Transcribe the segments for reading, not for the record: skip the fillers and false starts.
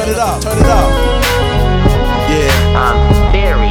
turn it up, turn it up. Yeah. Very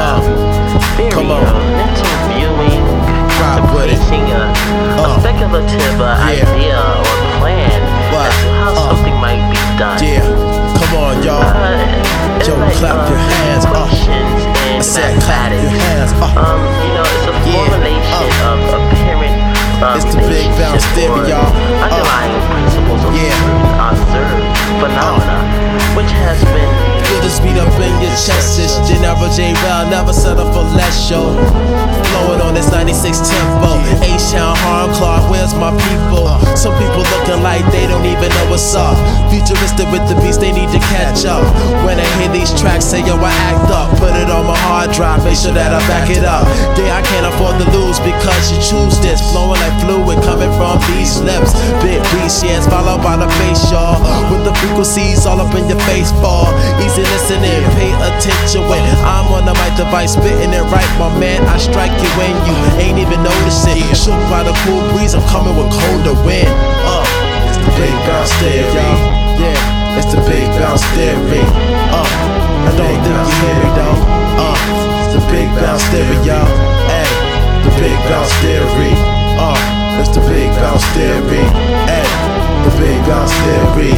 mental viewing, contemplating a speculative idea or plan as to how something might be done. Yeah, come on, y'all. Yo, clap your hands up. I said clap your hands up. It's a formulation of apparent it's the big bounce theory, y'all. Underlying principles of certain observed phenomena, which has been feel this beat up in your chest. It's General J. Bell, never settle for less, yo. Flowing on this 96 tempo. H-Town, Harlem, Clark, where's my people? Some people looking like they don't even know what's up. Futuristic with the beats, they need to catch up. When I hear these tracks, say yo, I act up. Put it on my hard drive, make sure that I back it up. Yeah, I can't afford to lose because you choose this. Flowing like fluid coming from these lips. Big beats, yeah, it's followed by the bass, y'all. With the frequencies all up in your face, ball. Easy listening, pay attention when I'm on the mic device, spitting it right, my man. I strike you when you ain't even noticing. Shook by the cool breeze, I'm coming with colder wind. It's the big bounce theory, yeah. It's the big bounce theory. I don't think you hear me though. It's the big bounce theory, y'all. Hey, the big bounce theory. It's the big bounce theory. Hey, the big bounce theory.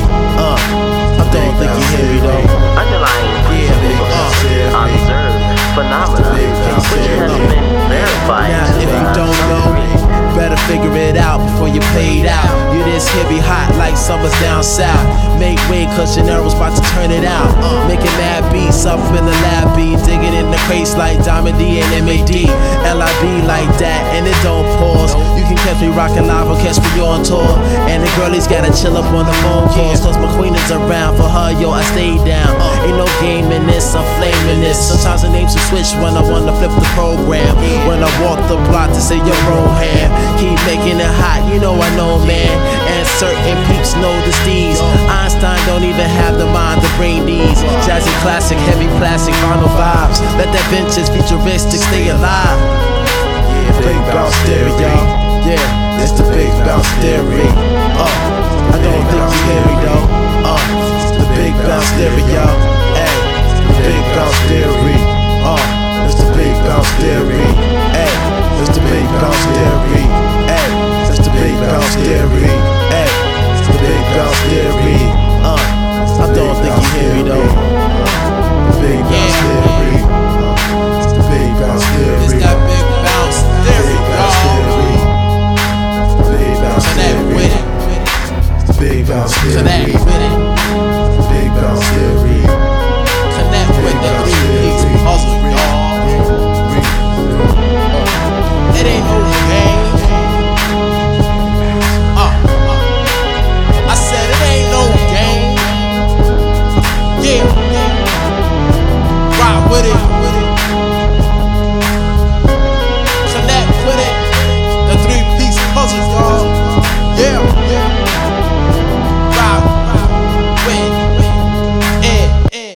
I don't think you hear me though. Underlying principles of observed phenomena, which has been verified. Now, if you don't know, better figure it out before you played out. You this hippie hot like summer's down south. Make way cause General's about to turn it out. Making mad beats up in the lab beat. Digging in the crates like Diamond D and MAD. LIB like that and it don't pause. You can catch me rocking live or catch me on tour. And the girlies gotta chill up on the phone calls. Cause my queen is around, for her yo I stay down. Ain't no game in this, I'm flaming this. Sometimes the names will switch when I wanna flip the program. When I walk the block to say your Roham. Keep making it hot, you know I know man. And certain peeps know the steez. Einstein don't even have the mind to bring these jazzy classic, heavy plastic, vinyl vibes. Let that vintage futuristic stay alive. Yeah, big bounce theory, y'all. Yeah, it's the big bounce theory. I don't think you hear me though.